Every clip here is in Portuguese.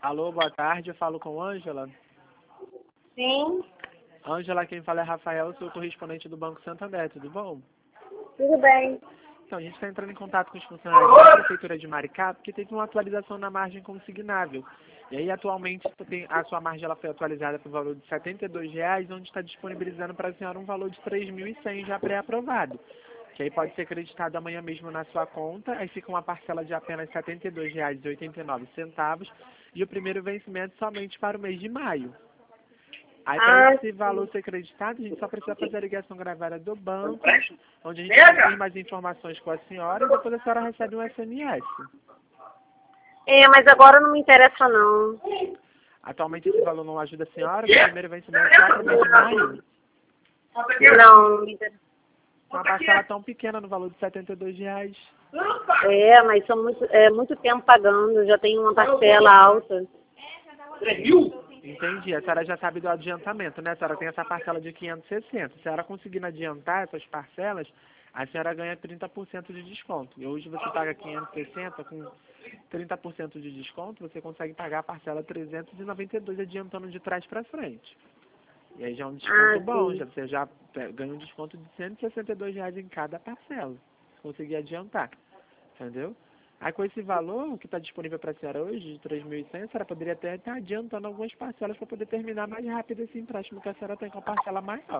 Alô, boa tarde, eu falo com Ângela. Sim, Ângela, quem fala é Rafael, sou correspondente do Banco Santander, tudo bom? tudo bem. Então, a gente está entrando em contato com os funcionários da Prefeitura de Maricá, porque teve uma atualização na margem consignável. E aí, atualmente, a sua margem ela foi atualizada para o valor de R$ 72,00, onde está disponibilizando para a senhora um valor de R$ 3.100 já pré-aprovado. Que aí pode ser creditado amanhã mesmo na sua conta, aí fica uma parcela de apenas R$ 72,89 e o primeiro vencimento somente para o mês de maio. Aí, para esse valor ser creditado, a gente só precisa fazer a ligação gravada do banco, onde a gente confirma mais informações com a senhora e depois a senhora recebe um SMS. Mas agora não me interessa não. Atualmente esse valor não ajuda a senhora, o primeiro vencimento só para o mês de maio. Não me interessa. Uma parcela tão pequena no valor de R$ 72,00. Mas são muito tempo pagando, já tenho uma parcela alta. Entendi. A senhora já sabe do adiantamento, né? A senhora tem essa parcela de 560. Se a senhora conseguindo adiantar essas parcelas, a senhora ganha 30% de desconto. E hoje você paga 560, com 30% de desconto, você consegue pagar a parcela 392 adiantando de trás para frente. E aí já é um desconto bom, Sim. você já ganha um desconto de R$ 162,00 em cada parcela, se conseguir adiantar, entendeu? Aí com esse valor que está disponível para a senhora hoje, de 3.100, a senhora poderia até estar adiantando algumas parcelas para poder terminar mais rápido esse empréstimo que a senhora tem com a parcela maior.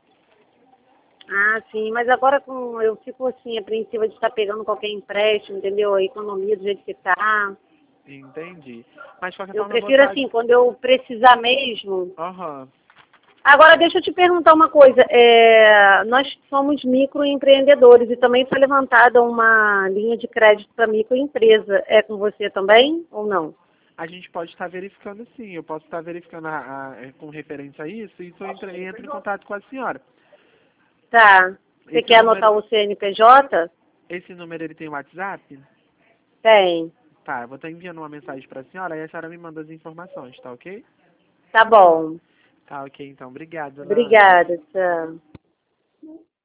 Sim, mas agora eu fico assim, apreensiva de estar pegando qualquer empréstimo, entendeu? A economia do jeito que tá. Entendi. Mas de qualquer Eu forma, prefiro assim, quando eu precisar mesmo. Aham. Agora, deixa eu te perguntar uma coisa. Nós somos microempreendedores e também foi levantada uma linha de crédito para microempresa. É com você também ou não? A gente pode estar verificando sim, eu posso estar verificando com referência a isso, e eu entro em contato com a senhora. Tá. Você Esse quer anotar número, o CNPJ? esse número ele tem WhatsApp? Tem. Tá, eu vou estar enviando uma mensagem para a senhora e a senhora me manda as informações, tá ok? Tá bom. Tá ok, então. Obrigado, dona Ângela. Obrigada, tchau.